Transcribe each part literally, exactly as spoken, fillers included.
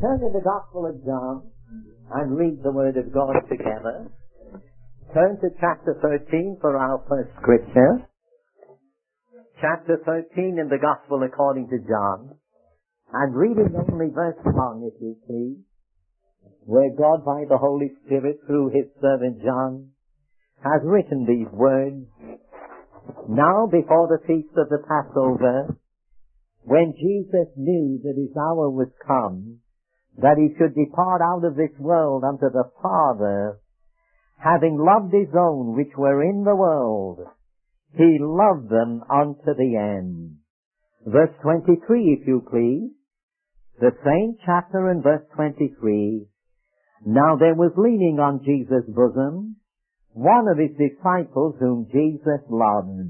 Turn to the Gospel of John and read the Word of God together. Turn to chapter thirteen for our first scripture. Chapter thirteen in the Gospel according to John. And reading only verse one, if you please, where God by the Holy Spirit through His servant John has written these words. Now before the feast of the Passover, when Jesus knew that His hour was come, that He should depart out of this world unto the Father, having loved His own which were in the world, He loved them unto the end. Verse twenty-three, if you please. The same chapter and verse twenty-three. Now there was leaning on Jesus' bosom one of His disciples whom Jesus loved.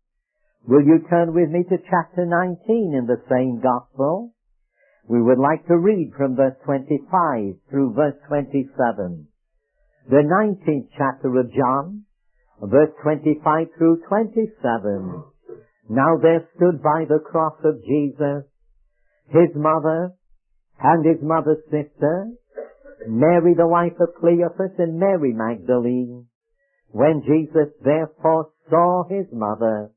Will you turn with me to chapter nineteen in the same Gospel? We would like to read from verse twenty-five through verse twenty-seven. The nineteenth chapter of John, verse twenty-five through twenty-seven. Now there stood by the cross of Jesus His mother and His mother's sister, Mary the wife of Cleophas and Mary Magdalene. When Jesus therefore saw His mother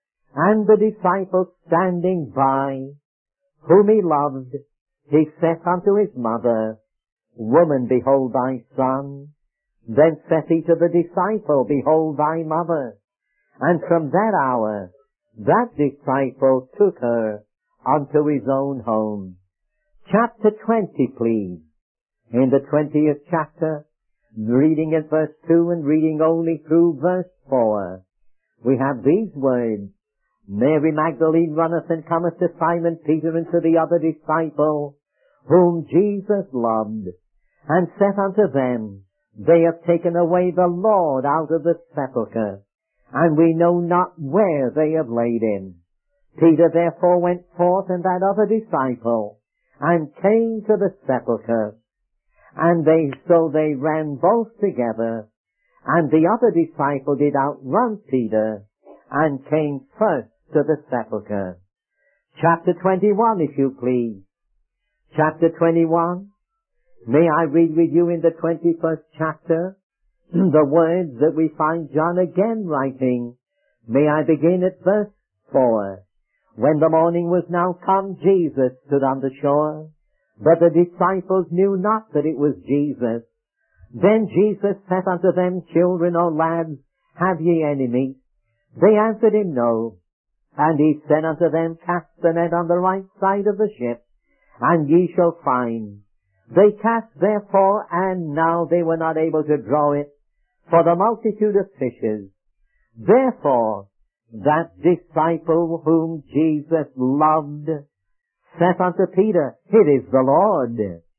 and the disciples standing by, whom He loved, He saith unto His mother, Woman, behold thy son. Then saith He to the disciple, Behold thy mother. And from that hour, that disciple took her unto his own home. Chapter twenty, please. In the twentieth chapter, reading at verse two and reading only through verse four, we have these words. Mary Magdalene runneth and cometh to Simon Peter and to the other disciple, whom Jesus loved, and saith unto them, They have taken away the Lord out of the sepulchre, and we know not where they have laid Him. Peter therefore went forth and that other disciple, and came to the sepulchre. And they, so they ran both together, and the other disciple did outrun Peter, and came first to the sepulchre. Chapter twenty-one, if you please. Chapter twenty-one. May I read with you in the twenty-first chapter the words that we find John again writing. May I begin at verse four. When the morning was now come, Jesus stood on the shore, but the disciples knew not that it was Jesus. Then Jesus saith unto them, Children or lads, have ye any meat? They answered Him, No. And He said unto them, Cast the net on the right side of the ship, and ye shall find. They cast therefore, and now they were not able to draw it, for the multitude of fishes. Therefore, that disciple whom Jesus loved saith unto Peter, It is the Lord.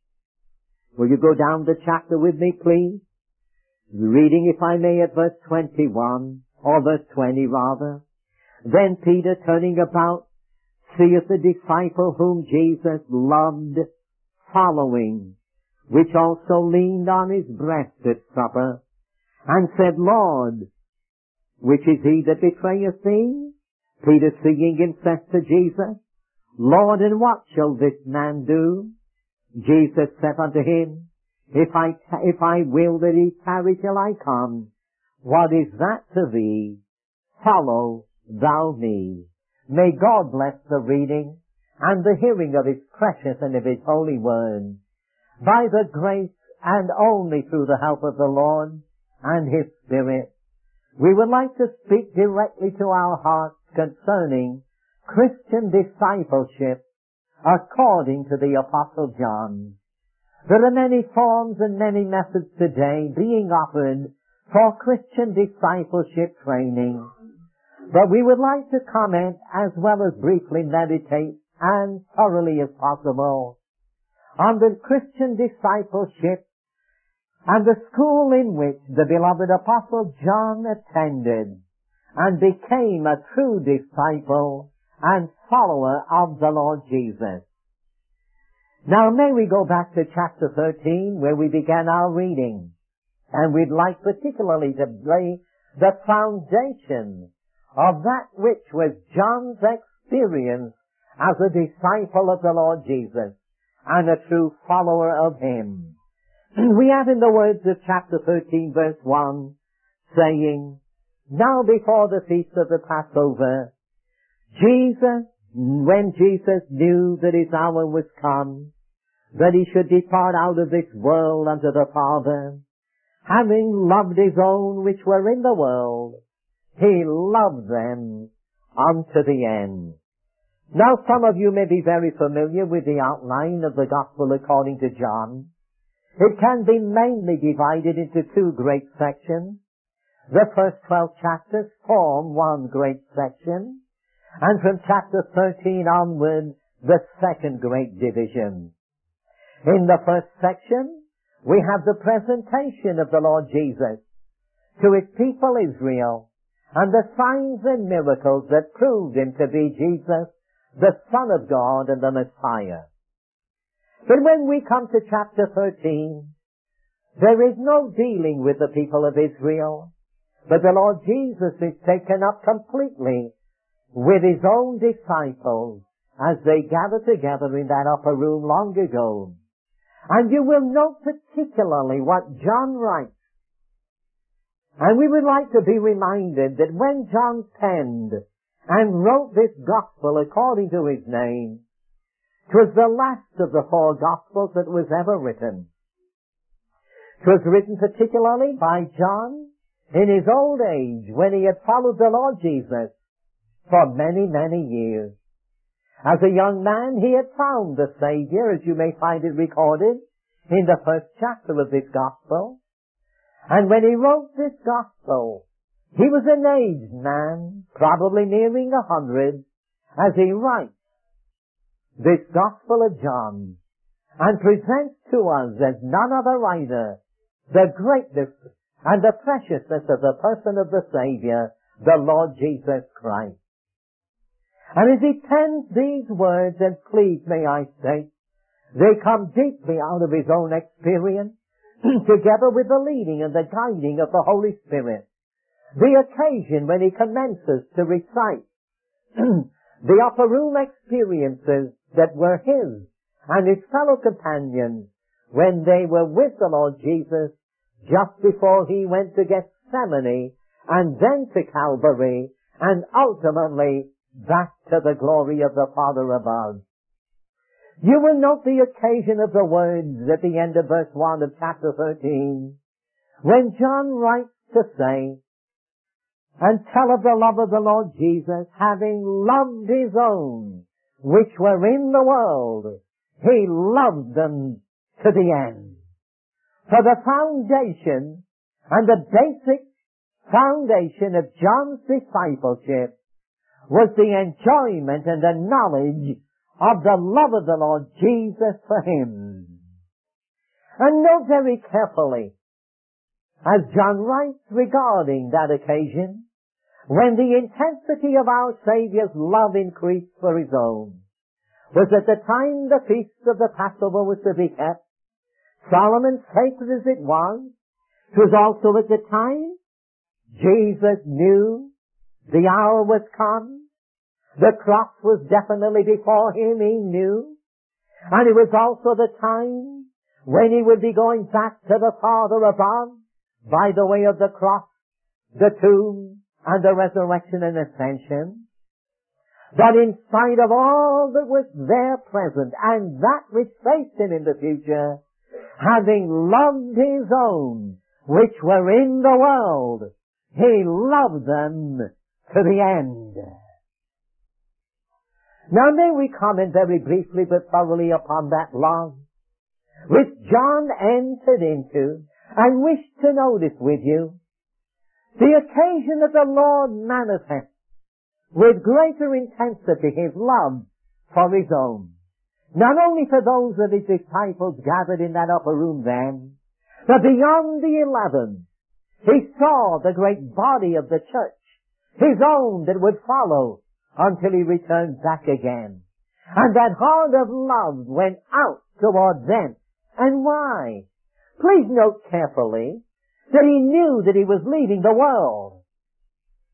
Will you go down the chapter with me, please? Reading, if I may, at verse twenty-one, or verse twenty rather. Then Peter, turning about, seeth the disciple whom Jesus loved following, which also leaned on his breast at supper, and said, Lord, which is he that betrayeth thee? Peter seeing him saith to Jesus, Lord, and what shall this man do? Jesus saith unto him, If I, if I will that he tarry till I come, what is that to thee? Follow thou me. May God bless the reading and the hearing of His precious and of His holy word. By the grace and only through the help of the Lord and His Spirit, we would like to speak directly to our hearts concerning Christian discipleship according to the Apostle John. There are many forms and many methods today being offered for Christian discipleship training. But we would like to comment as well as briefly meditate and thoroughly as possible on the Christian discipleship and the school in which the beloved Apostle John attended and became a true disciple and follower of the Lord Jesus. Now may we go back to chapter thirteen where we began our reading, and we'd like particularly to lay the foundation of that which was John's experience as a disciple of the Lord Jesus. and a true follower of Him. We have in the words of chapter thirteen verse one saying, now before the feast of the Passover, Jesus, when Jesus knew that His hour was come, that He should depart out of this world unto the Father, having loved His own which were in the world, He loved them unto the end. Now some of you may be very familiar with the outline of the Gospel according to John. It can be mainly divided into two great sections. The first twelve chapters form one great section, and from chapter thirteen onward, the second great division. In the first section, we have the presentation of the Lord Jesus to His people Israel, and the signs and miracles that proved Him to be Jesus, the Son of God and the Messiah. But when we come to chapter thirteen, there is no dealing with the people of Israel, but the Lord Jesus is taken up completely with His own disciples as they gather together in that upper room long ago. And you will note particularly what John writes. And we would like to be reminded that when John penned and wrote this gospel according to his name, it was the last of the four Gospels that was ever written. It was written particularly by John in his old age when he had followed the Lord Jesus for many, many years. As a young man, he had found the Savior, as you may find it recorded in the first chapter of this Gospel. And when he wrote this Gospel, he was an aged man, probably nearing a hundred, as he writes this Gospel of John, and presents to us as none other writer the greatness and the preciousness of the person of the Savior, the Lord Jesus Christ. And as he pens these words, and please may I say, they come deeply out of his own experience, together with the leading and the guiding of the Holy Spirit. The occasion when he commences to recite the upper room experiences that were his and his fellow companions when they were with the Lord Jesus just before he went to Gethsemane and then to Calvary and ultimately back to the glory of the Father above. You will note the occasion of the words at the end of verse one of chapter thirteen, when John writes to say, and tell of the love of the Lord Jesus, having loved His own, which were in the world, He loved them to the end. For the foundation and the basic foundation of John's discipleship was the enjoyment and the knowledge of the love of the Lord Jesus for him. And note very carefully, as John writes regarding that occasion, when the intensity of our Saviour's love increased for His own, was at the time the feast of the Passover was to be kept, solemn and sacred as it was. It was also at the time Jesus knew the hour was come. The cross was definitely before Him, He knew. And it was also the time when He would be going back to the Father above by the way of the cross, the tomb, and the resurrection and ascension. But in spite of all that was there present and that which faced Him in the future, having loved His own, which were in the world, He loved them to the end. Now may we comment very briefly but thoroughly upon that love, which John entered into and wished to notice with you. The occasion that the Lord manifests with greater intensity His love for His own. Not only for those of His disciples gathered in that upper room then, but beyond the eleven, He saw the great body of the church, His own that would follow until He returned back again. And that heart of love went out toward them. And why? Please note carefully that He knew that He was leaving the world.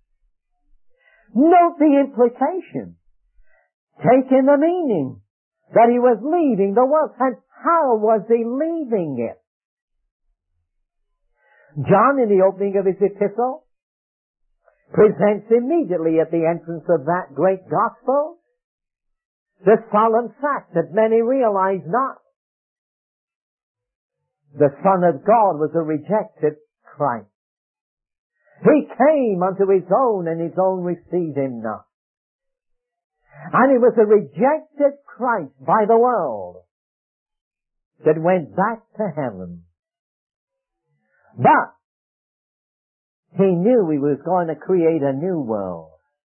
Note the implication. Take in the meaning that he was leaving the world. And how was he leaving it? John, in the opening of his epistle, presents immediately at the entrance of that great gospel the solemn fact that many realize not. The Son of God was a rejected Christ. He came unto his own, and his own received him not. And he was a rejected Christ by the world that went back to heaven. But he knew he was going to create a new world.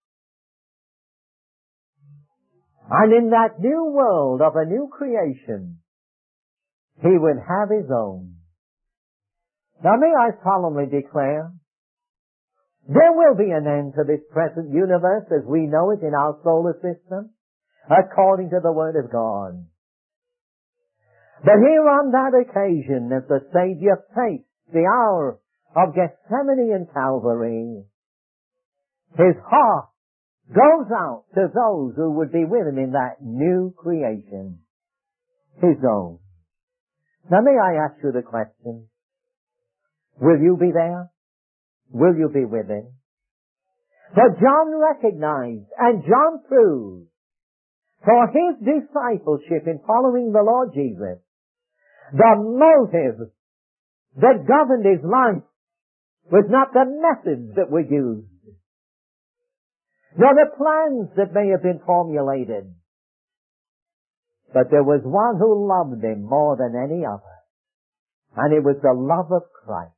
And in that new world of a new creation, he would have his own. Now may I solemnly declare, there will be an end to this present universe as we know it in our solar system, according to the Word of God. But here on that occasion, as the Savior faced the hour of Gethsemane and Calvary, his heart goes out to those who would be with him in that new creation, his own. Now may I ask you the question, will you be there? Will you be with him? For John recognized, and John proved, for his discipleship in following the Lord Jesus, the motive that governed his life was not the methods that were used, nor the plans that may have been formulated, but there was one who loved him more than any other, and it was the love of Christ.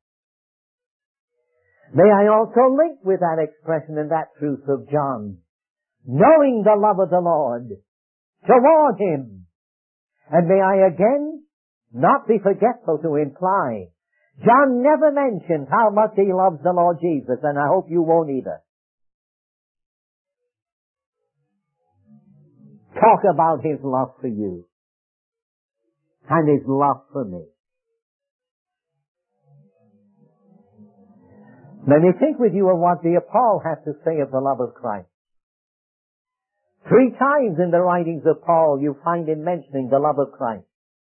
May I also link with that expression and that truth of John, knowing the love of the Lord toward him. And may I again not be forgetful to imply, John never mentioned how much he loves the Lord Jesus, and I hope you won't either. Talk about his love for you and his love for me. Let me think with you of what the Paul has to say of the love of Christ. Three times in the writings of Paul you find him mentioning the love of Christ.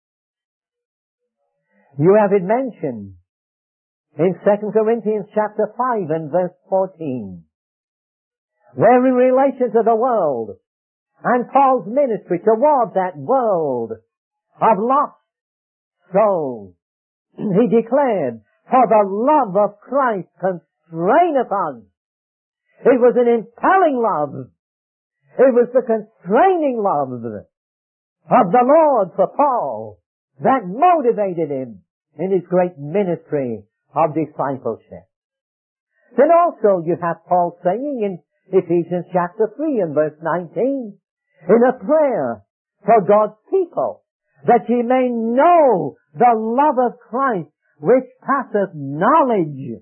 You have it mentioned in Second Corinthians chapter five and verse fourteen, where in relation to the world and Paul's ministry toward that world of lost souls, he declared, for the love of Christ constraineth us. It was an impelling love. It was the constraining love of the Lord for Paul that motivated him in his great ministry of discipleship. Then also you have Paul saying in Ephesians chapter three and verse nineteen, in a prayer for God's people, that ye may know the love of Christ which passeth knowledge.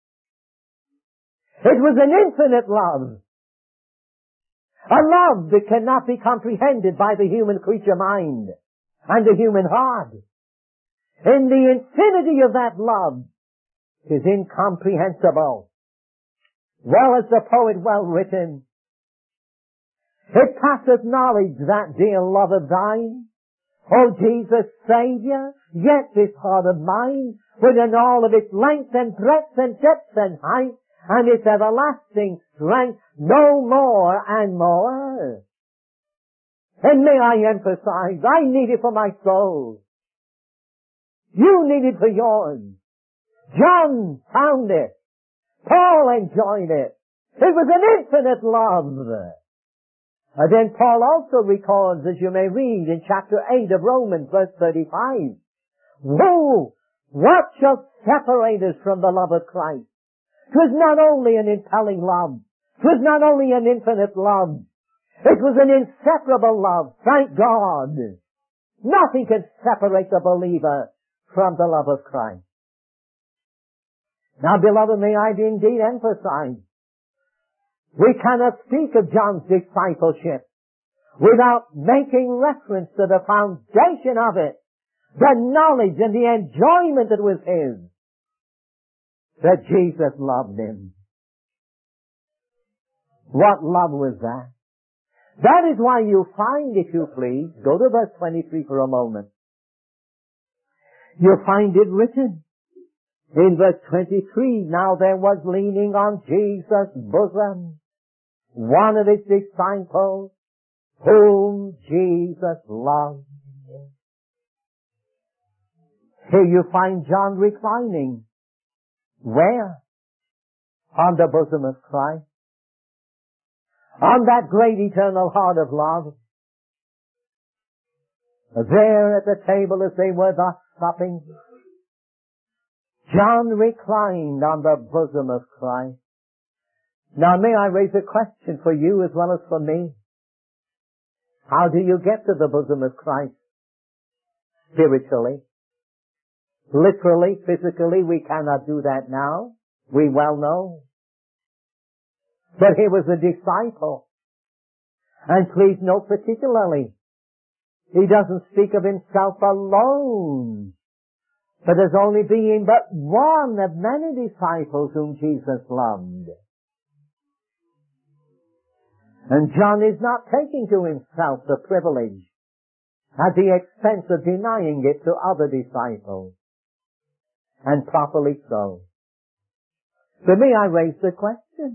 It was an infinite love. A love that cannot be comprehended by the human creature mind and the human heart. In the infinity of that love is incomprehensible. Well, as the poet well written, it passeth knowledge, that dear love of thine. O Jesus, Saviour, yet this heart of mine, within all of its length and breadth and depth and height, and its everlasting strength, no more and more. And may I emphasize, I need it for my soul. You need it for yours. John found it. Paul enjoyed it. It was an infinite love. And then Paul also records, as you may read in chapter eight of Romans, verse thirty-five, Who, what shall separate us from the love of Christ? 'Twas not only an impelling love. 'Twas not only an infinite love. It was an inseparable love. Thank God. Nothing can separate the believer from the love of Christ. Now, beloved, may I indeed emphasize, we cannot speak of John's discipleship without making reference to the foundation of it, the knowledge and the enjoyment that was his, that Jesus loved him. What love was that? That is why you find, if you please, go to verse twenty-three for a moment. You find it written in verse twenty-three, now there was leaning on Jesus' bosom one of his disciples whom Jesus loved. Here you find John reclining. Where? On the bosom of Christ. On that great eternal heart of love. There at the table as they were thus supping, John reclined on the bosom of Christ. Now may I raise a question for you as well as for me? How do you get to the bosom of Christ? Spiritually. Literally, physically, we cannot do that now. We well know. But he was a disciple. And please note particularly, he doesn't speak of himself alone, but as only being but one of many disciples whom Jesus loved. And John is not taking to himself the privilege at the expense of denying it to other disciples. And properly so. So may I raise the question?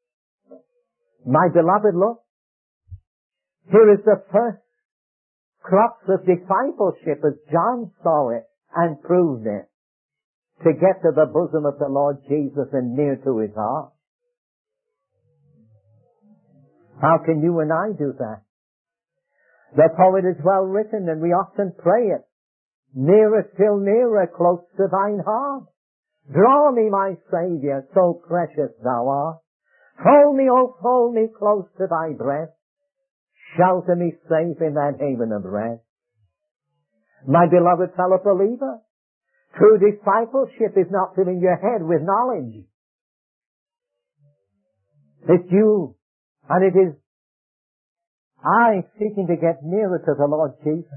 My beloved, look. Here is the first crux of discipleship as John saw it and proved it. To get to the bosom of the Lord Jesus and near to his heart. How can you and I do that? The poet is well written and we often pray it. Nearer, still nearer, close to thine heart. Draw me, my Saviour, so precious thou art. Fold me, oh, fold me close to thy breast. Shelter me safe in that haven of rest. My beloved fellow believer, true discipleship is not filling your head with knowledge. It's you, and it is I seeking to get nearer to the Lord Jesus.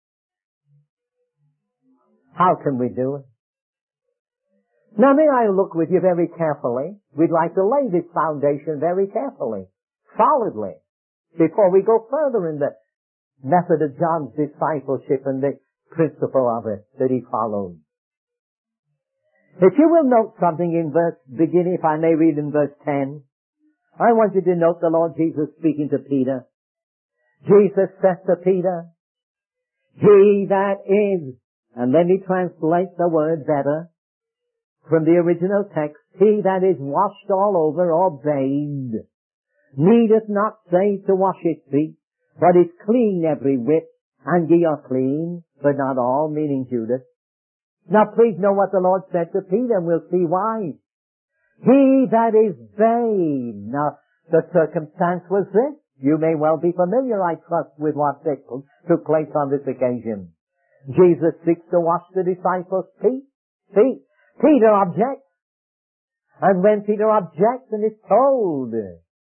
How can we do it? Now may I look with you very carefully. We'd like to lay this foundation very carefully, solidly, before we go further in the method of John's discipleship and the principle of it that he followed. If you will note something in verse, beginning, if I may read in verse ten, I want you to note the Lord Jesus speaking to Peter. Jesus said to Peter, he that is, and let me translate the word better from the original text, he that is washed all over or bathed, needeth not save to wash his feet, but is clean every whit, and ye are clean, but not all, meaning Judas. Now please know what the Lord said to Peter, and we'll see why. He that is bathed. Now, the circumstance was this. You may well be familiar, I trust, with what took place on this occasion. Jesus seeks to wash the disciples' feet. feet. Peter objects. And when Peter objects and is told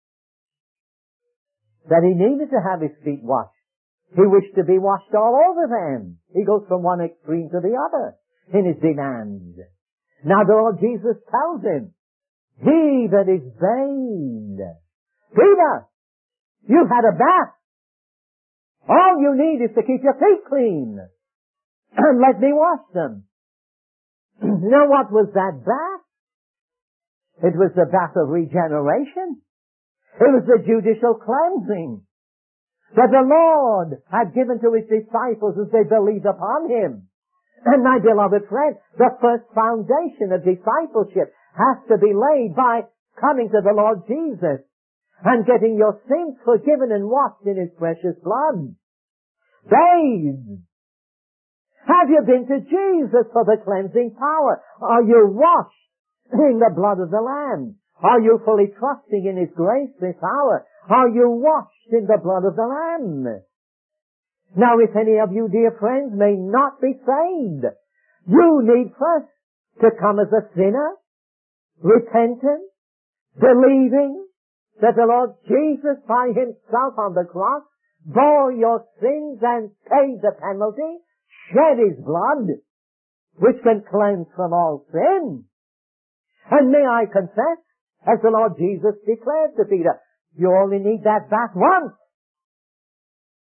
that he needed to have his feet washed, he wished to be washed all over them. He goes from one extreme to the other in his demand. Now the Lord Jesus tells him, he that is bathed. Peter, you've had a bath. All you need is to keep your feet clean. And let me wash them. Now what was that bath? It was the bath of regeneration. It was the judicial cleansing that the Lord had given to his disciples as they believed upon him. And my beloved friend, the first foundation of discipleship has to be laid by coming to the Lord Jesus and getting your sins forgiven and washed in his precious blood. Bathed. Have you been to Jesus for the cleansing power? Are you washed in the blood of the Lamb? Are you fully trusting in his grace this hour? Are you washed in the blood of the Lamb? Now, if any of you, dear friends, may not be saved, you need first to come as a sinner, repentant, believing that the Lord Jesus by himself on the cross bore your sins and paid the penalty, shed his blood, which can cleanse from all sin. And may I confess, as the Lord Jesus declared to Peter, you only need that bath once,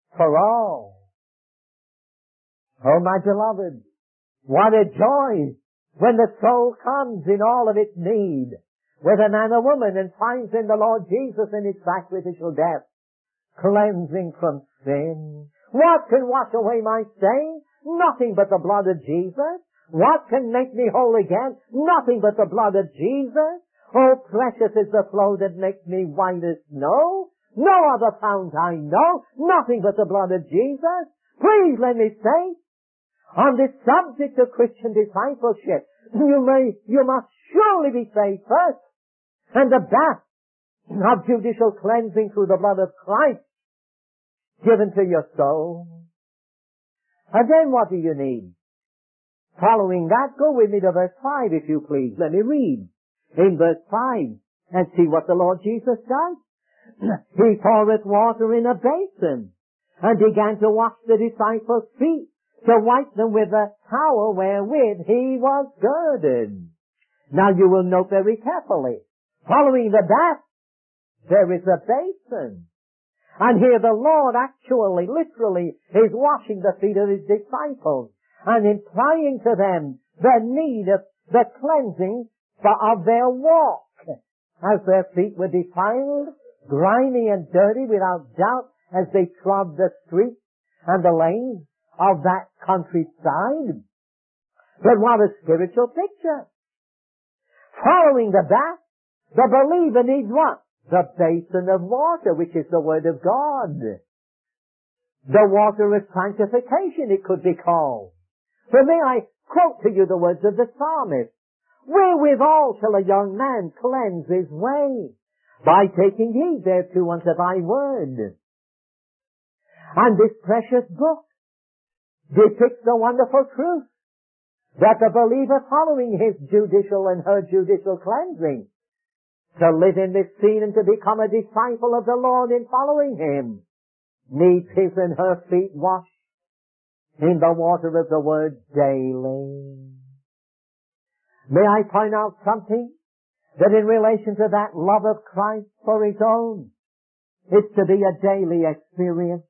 for all. Oh, my beloved, what a joy when the soul comes in all of its need, whether man or woman, and finds in the Lord Jesus in His sacrificial death cleansing from sin. What can wash away my stain? Nothing but the blood of Jesus. What can make me whole again? Nothing but the blood of Jesus. Oh, precious is the flow that makes me white as snow. No other fount I know. Nothing but the blood of Jesus. Please let me say, on this subject of Christian discipleship, you may, you must surely be saved first. And the bath of judicial cleansing through the blood of Christ given to your soul. And then what do you need? Following that, go with me to verse five, if you please. Let me read in verse five and see what the Lord Jesus does. He poureth water in a basin and began to wash the disciples' feet, to wipe them with a towel wherewith he was girded. Now you will note very carefully, following the bath, there is a basin. And here the Lord actually, literally, is washing the feet of His disciples and implying to them the need of the cleansing of their walk, as their feet were defiled, grimy and dirty without doubt, as they trod the streets and the lanes of that countryside. But what a spiritual picture! Following the bath, the believer needs what? The basin of water, which is the Word of God. The water of sanctification, it could be called. For may I quote to you the words of the psalmist, wherewithal shall a young man cleanse his way? By taking heed thereto unto thy word. And this precious book depicts the wonderful truth that the believer, following his judicial and her judicial cleansing, to live in this scene and to become a disciple of the Lord in following Him, needs his and her feet washed in the water of the Word daily. May I point out something? That in relation to that love of Christ for His own, it's to be a daily experience,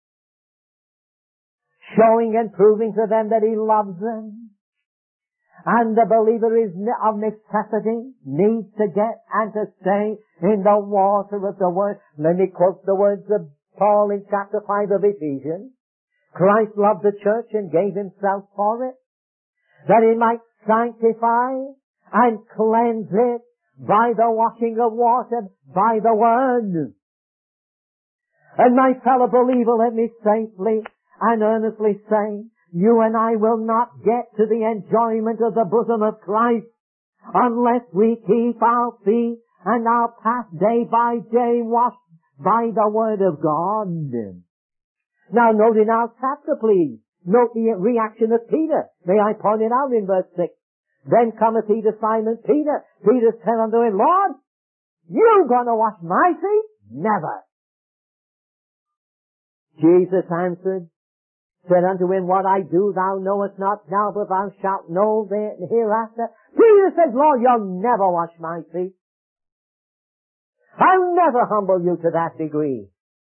showing and proving to them that He loves them. And the believer is of necessity, needs to get and to stay in the water of the Word. Let me quote the words of Paul in chapter five of Ephesians. Christ loved the church and gave Himself for it, that He might sanctify and cleanse it by the washing of water, by the Word. And my fellow believer, let me safely and earnestly say, you and I will not get to the enjoyment of the bosom of Christ unless we keep our feet and our path day by day washed by the Word of God. Now note in our chapter, please, note the reaction of Peter. May I point it out in verse six? Then cometh he to Simon Peter. Peter said unto him, Lord, you gonna wash my feet? Never. Jesus answered, said unto him, what I do thou knowest not now, but thou shalt know hereafter. Peter said, Lord, you'll never wash my feet. I'll never humble you to that degree.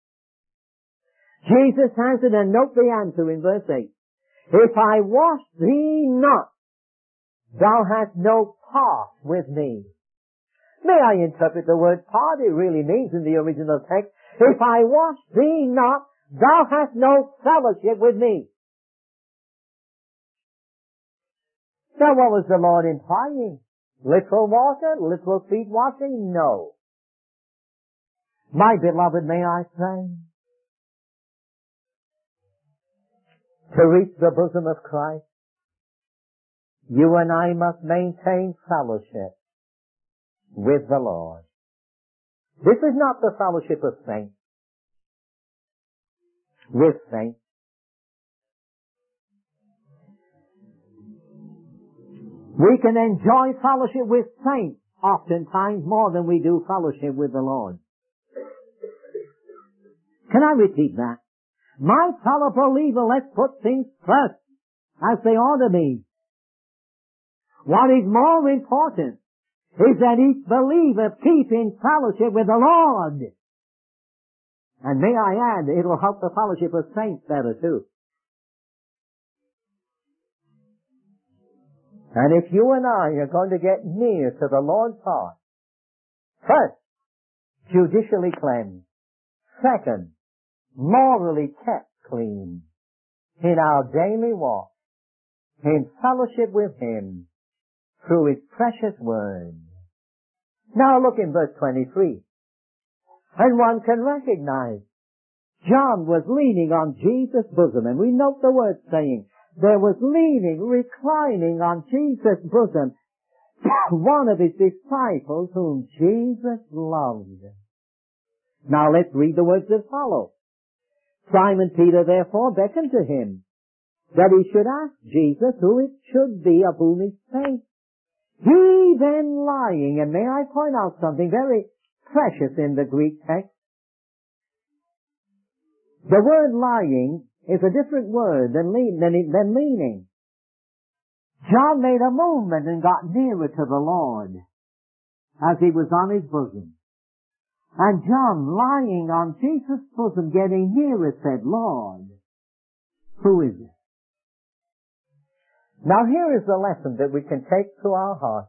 Jesus answered, and note the answer in verse eight. If I wash thee not, thou hast no part with me. May I interpret the word part? It really means in the original text, if I wash thee not, thou hast no fellowship with me. Now what was the Lord implying? Literal water? Literal feet washing? No. My beloved, may I say, to reach the bosom of Christ, you and I must maintain fellowship with the Lord. This is not the fellowship of saints. With saints. We can enjoy fellowship with saints oftentimes more than we do fellowship with the Lord. Can I repeat that? My fellow believer, let's put things first as they ought to be. What is more important is that each believer keep in fellowship with the Lord. And may I add, it'll help the fellowship of saints better too. And if you and I are going to get near to the Lord's heart, first, judicially cleansed. Second, morally kept clean in our daily walk, in fellowship with Him, through His precious Word. Now look in verse twenty-three. And one can recognize John was leaning on Jesus' bosom, and we note the word saying, there was leaning, reclining on Jesus' bosom, one of His disciples whom Jesus loved. Now let's read the words that follow. Simon Peter therefore beckoned to him, that he should ask Jesus who it should be of whom he spake. He then lying, and may I point out something very precious in the Greek text? The word lying is a different word than, lean, than, than leaning. John made a movement and got nearer to the Lord as he was on his bosom. And John, lying on Jesus' bosom, getting nearer, said, Lord, who is it? Now here is the lesson that we can take to our hearts.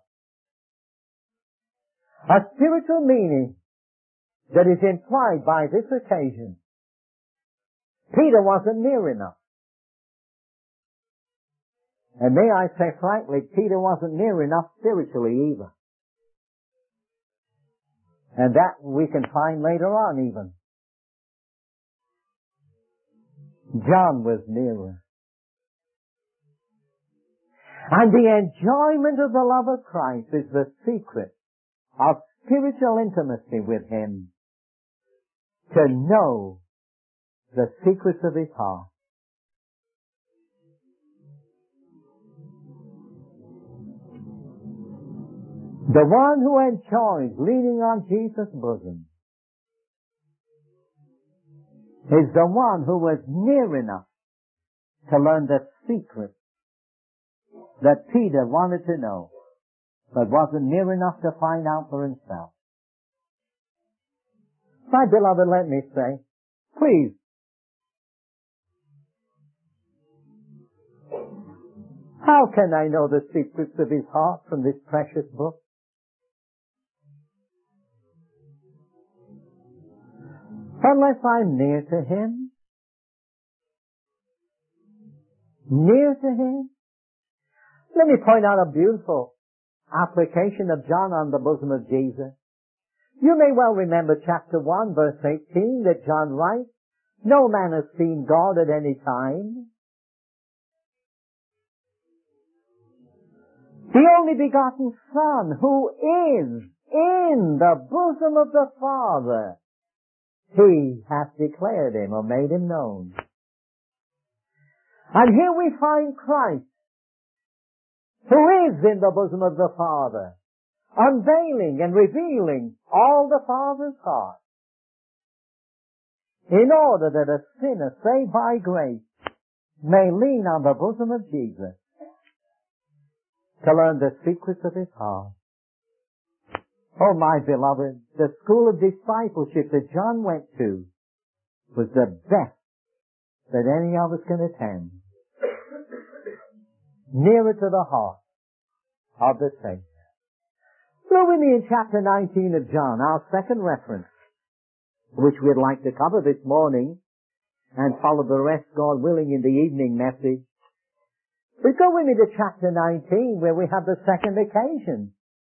A spiritual meaning that is implied by this occasion. Peter wasn't near enough. And may I say frankly, Peter wasn't near enough spiritually either. And that we can find later on even. John was nearer. And the enjoyment of the love of Christ is the secret of spiritual intimacy with Him. To know the secrets of His heart. The one who enjoys leaning on Jesus' bosom is the one who was near enough to learn the secret that Peter wanted to know, but wasn't near enough to find out for himself. My beloved, let me say, please, how can I know the secrets of His heart from this precious book? Unless I'm near to Him. Near to Him. Let me point out a beautiful application of John on the bosom of Jesus. You may well remember chapter one, verse eighteen, that John writes, no man has seen God at any time. The only begotten Son, who is in the bosom of the Father, He hath declared Him or made Him known. And here we find Christ, who is in the bosom of the Father, unveiling and revealing all the Father's heart, in order that a sinner saved by grace may lean on the bosom of Jesus to learn the secrets of His heart. Oh, my beloved, the school of discipleship that John went to was the best that any of us can attend. Nearer to the heart of the Savior. Look with me in chapter nineteen of John, our second reference, which we'd like to cover this morning and follow the rest, God willing, in the evening message. But go with me to chapter nineteen, where we have the second occasion,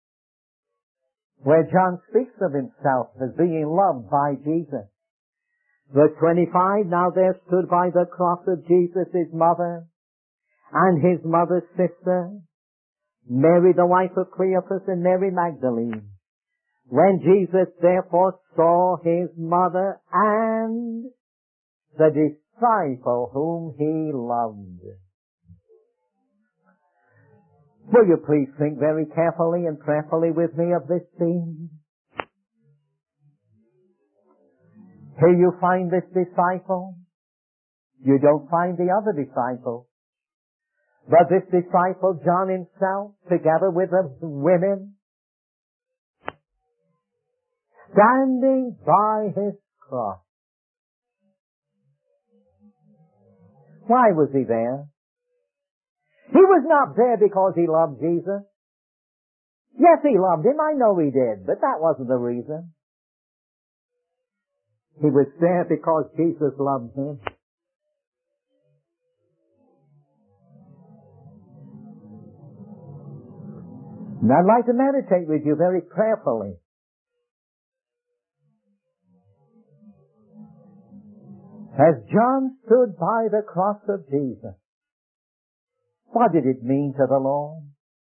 where John speaks of himself as being loved by Jesus. Verse twenty-five, now there stood by the cross of Jesus His mother, and His mother's sister, Mary the wife of Cleophas, and Mary Magdalene. When Jesus therefore saw His mother and the disciple whom He loved. Will you please think very carefully and prayerfully with me of this scene? Here you find this disciple. You don't find the other disciple. But this disciple, John himself, together with the women, standing by His cross. Why was he there? He was not there because he loved Jesus. Yes, he loved him. I know he did. But that wasn't the reason. He was there because Jesus loved him. And I'd like to meditate with you very prayerfully. As John stood by the cross of Jesus, what did it mean to the Lord?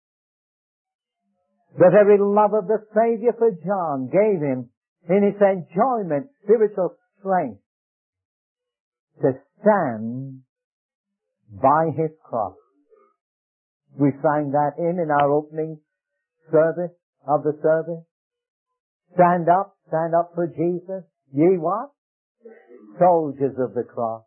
The very love of the Savior for John gave him, in his enjoyment, spiritual strength to stand by his cross. We sang that in in our opening service of the service. Stand up, stand up for Jesus. Ye what? Soldiers of the cross.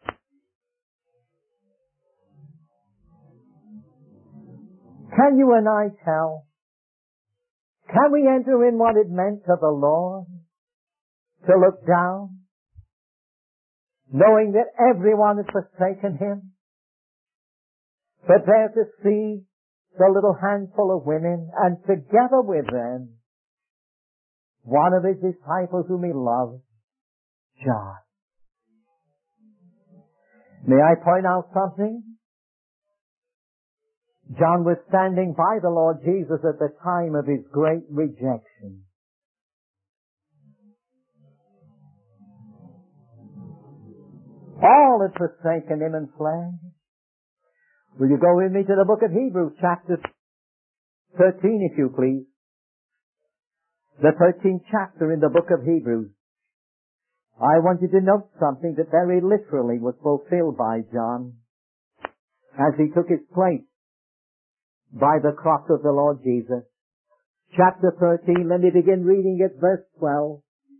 Can you and I tell? Can we enter in what it meant to the Lord to look down, knowing that everyone has forsaken him, but there to see the little handful of women, and together with them, one of his disciples whom he loved, John. May I point out something? John was standing by the Lord Jesus at the time of his great rejection. All had forsaken him and fled. Will you go with me to the book of Hebrews, chapter thirteen, if you please? The thirteenth chapter in the book of Hebrews. I want you to note something that very literally was fulfilled by John as he took his place by the cross of the Lord Jesus. Chapter thirteen, let me begin reading at verse twelve.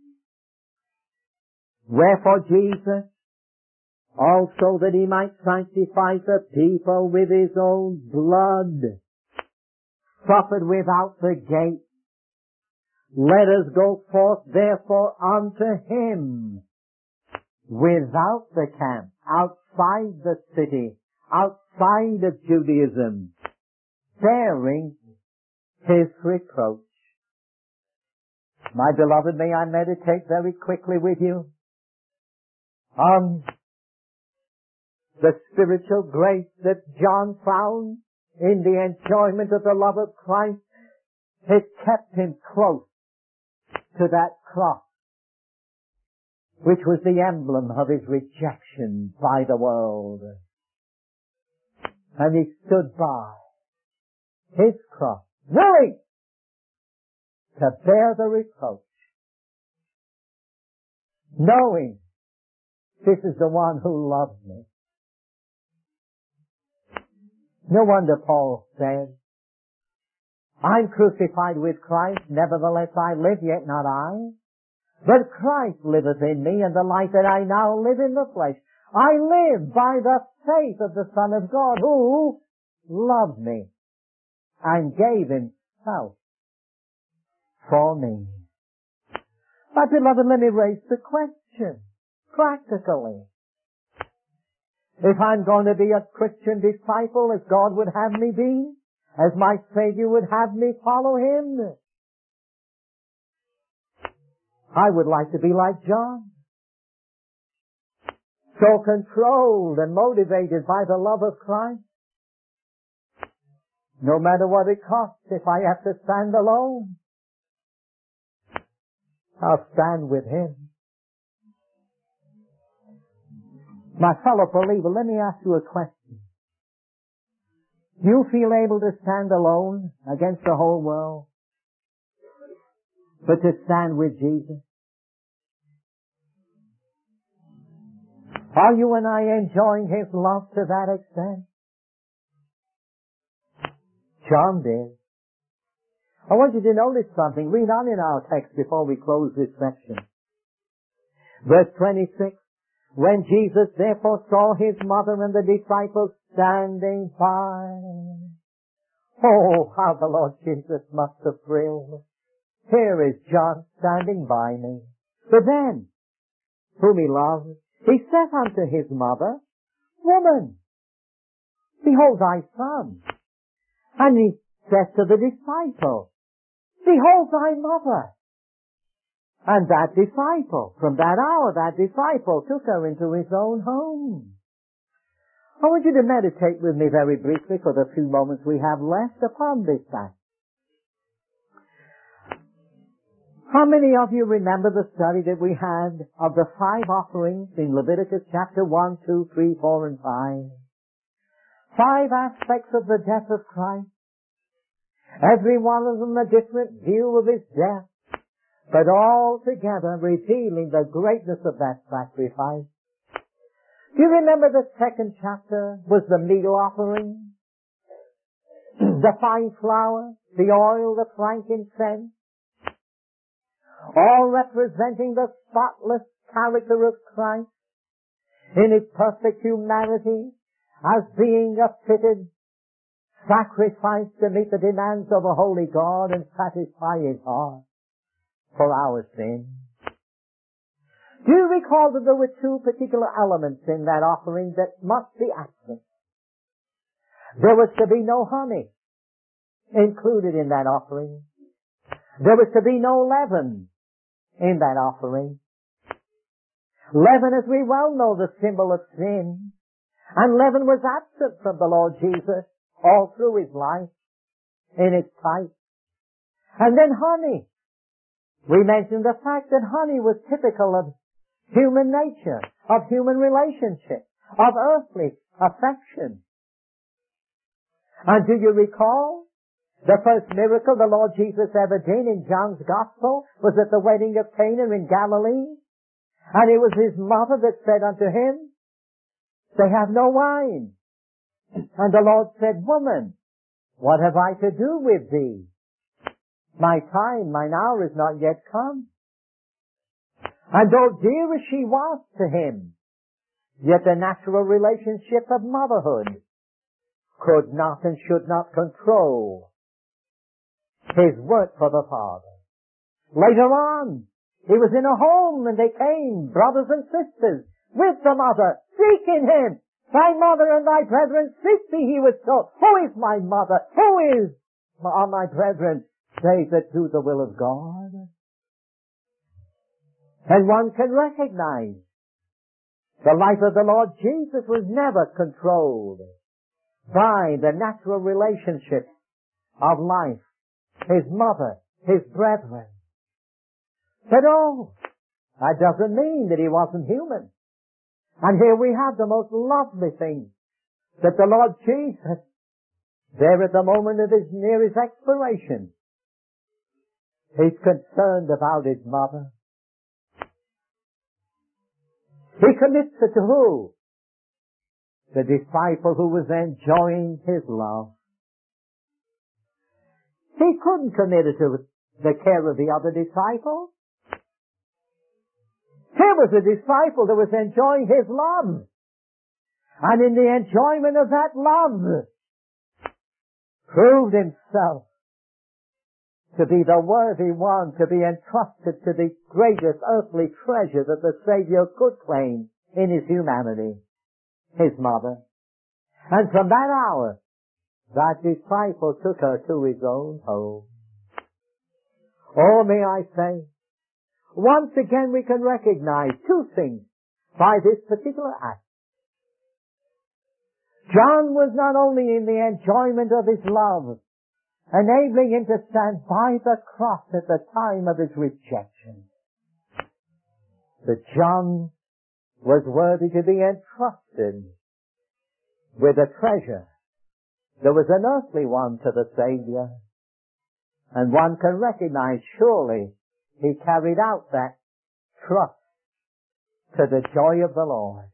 Wherefore Jesus, also that he might sanctify the people with his own blood, suffered without the gate. Let us go forth therefore unto him, without the camp, outside the city, outside of Judaism, bearing his reproach. My beloved, may I meditate very quickly with you on the spiritual grace that John found in the enjoyment of the love of Christ. It kept him close to that cross, which was the emblem of his rejection by the world. And he stood by his cross, willing to bear the reproach, knowing this is the one who loves me. No wonder Paul said, I'm crucified with Christ, nevertheless I live, yet not I. But Christ liveth in me, and the life that I now live in the flesh, I live by the faith of the Son of God, who loved me and gave himself for me. My beloved, let me raise the question, practically. If I'm going to be a Christian disciple as God would have me be, as my Savior would have me follow him, I would like to be like John, so controlled and motivated by the love of Christ. No matter what it costs, if I have to stand alone, I'll stand with him. My fellow believer, let me ask you a question. Do you feel able to stand alone against the whole world, but to stand with Jesus? Are you and I enjoying his love to that extent? John did. I want you to notice something. Read on in our text before we close this section. Verse twenty-six. When Jesus therefore saw his mother and the disciples standing by, oh, how the Lord Jesus must have thrilled. Here is John standing by me. But then, whom he loved, he said unto his mother, Woman, behold thy son. And he says to the disciple, behold thy mother. And that disciple, from that hour, that disciple took her into his own home. I want you to meditate with me very briefly for the few moments we have left upon this fact. How many of you remember the study that we had of the five offerings in Leviticus chapter one, two, three, four, and five? Five aspects of the death of Christ. Every one of them a different view of his death, but all together revealing the greatness of that sacrifice. Do you remember the second chapter was the meal offering? The fine flour, the oil, the frankincense, all representing the spotless character of Christ in his perfect humanity as being a fitted sacrifice to meet the demands of a holy God and satisfy his heart for our sin. Do you recall that there were two particular elements in that offering that must be absent? There was to be no honey included in that offering. There was to be no leaven in that offering. Leaven, as we well know, the symbol of sin. And leaven was absent from the Lord Jesus all through his life in its type. And then honey. We mentioned the fact that honey was typical of human nature, of human relationship, of earthly affection. And do you recall the first miracle the Lord Jesus ever did in John's Gospel was at the wedding of Cana in Galilee? And it was his mother that said unto him, they have no wine. And the Lord said, woman, what have I to do with thee? My time, mine hour is not yet come. And though dear as she was to him, yet the natural relationship of motherhood could not and should not control his work for the Father. Later on, he was in a home and they came, brothers and sisters, with the mother, seeking him. Thy mother and thy brethren seek thee, he was told. Who is my mother? Who is are my brethren? They that do the will of God. And one can recognize the life of the Lord Jesus was never controlled by the natural relationship of life. His mother, his brethren. But oh, that doesn't mean that he wasn't human. And here we have the most lovely thing, that the Lord Jesus, there at the moment of his near his expiration, he's concerned about his mother. He commits it to who? The disciple who was enjoying his love. He couldn't commit it to the care of the other disciples. Here was a disciple that was enjoying his love. And in the enjoyment of that love, proved himself to be the worthy one to be entrusted to the greatest earthly treasure that the Savior could claim in his humanity, his mother. And from that hour, that disciple took her to his own home. Oh, may I say, once again we can recognize two things by this particular act. John was not only in the enjoyment of his love, enabling him to stand by the cross at the time of his rejection, but John was worthy to be entrusted with a treasure. There was an earthly one to the Savior, and one can recognize surely he carried out that trust to the joy of the Lord.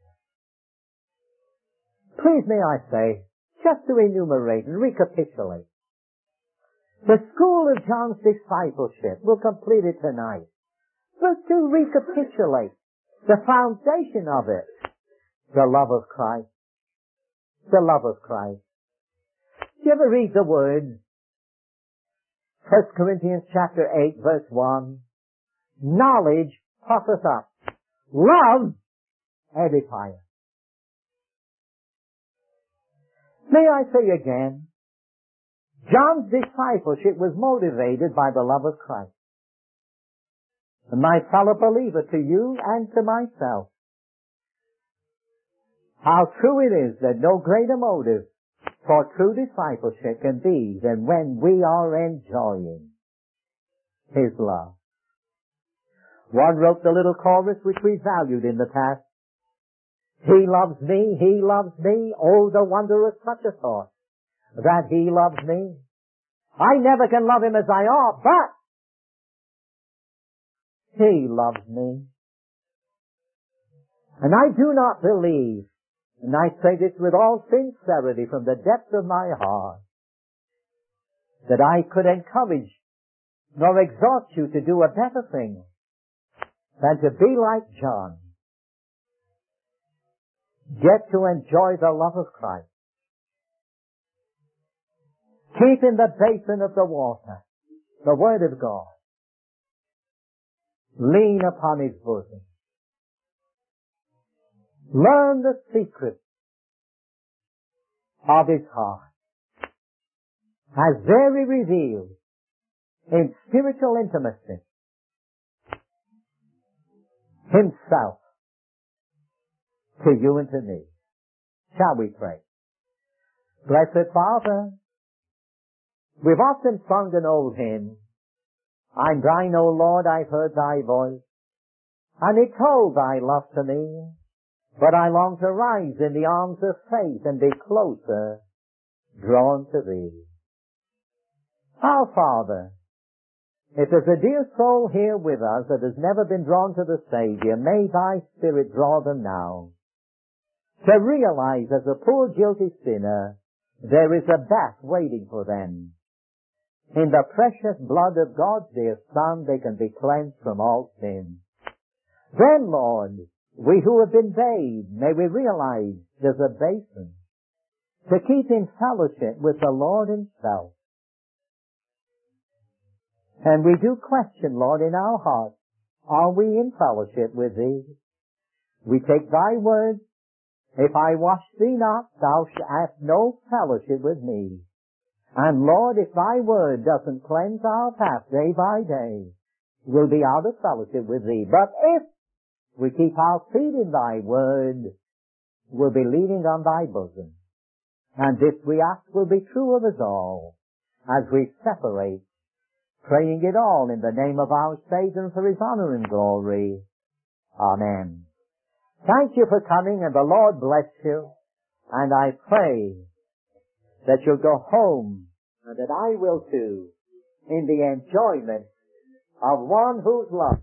Please may I say, just to enumerate and recapitulate, the school of John's discipleship, we'll complete it tonight, but to recapitulate the foundation of it, the love of Christ. The love of Christ. Do you ever read the words? First Corinthians chapter eight verse one. Knowledge puffeth up. Love edifieth. May I say again, John's discipleship was motivated by the love of Christ. And my fellow believer, to you and to myself, how true it is that no greater motive for true discipleship can be than when we are enjoying His love. One wrote the little chorus which we valued in the past. He loves me, He loves me, oh the wonder of such a thought, that He loves me. I never can love Him as I ought, but He loves me. And I do not believe, and I say this with all sincerity from the depth of my heart, that I could encourage nor exhort you to do a better thing than to be like John. Get to enjoy the love of Christ. Keep in the basin of the water the Word of God. Lean upon His bosom. Learn the secret of His heart, as very revealed in spiritual intimacy. Himself to you and to me. Shall we pray? Blessed Father, we've often sung an old hymn, I'm thine, O Lord, I've heard thy voice, and it told thy love to me, but I long to rise in the arms of faith and be closer drawn to thee. Our Father, if there's a dear soul here with us that has never been drawn to the Savior, may thy Spirit draw them now to realize as a poor guilty sinner there is a bath waiting for them. In the precious blood of God's dear Son they can be cleansed from all sin. Then, Lord, we who have been bathed, may we realize there's a basin to keep in fellowship with the Lord Himself. And we do question, Lord, in our hearts, are we in fellowship with Thee? We take Thy word, if I wash Thee not, Thou hast no fellowship with me. And Lord, if Thy word doesn't cleanse our path day by day, we'll be out of fellowship with Thee. But if we keep our feet in Thy word, we'll be leaning on Thy bosom. And this we ask will be true of us all, as we separate, praying it all in the name of our Savior and for His honor and glory. Amen. Thank you for coming, and the Lord bless you. And I pray that you'll go home, and that I will too, in the enjoyment of one whose love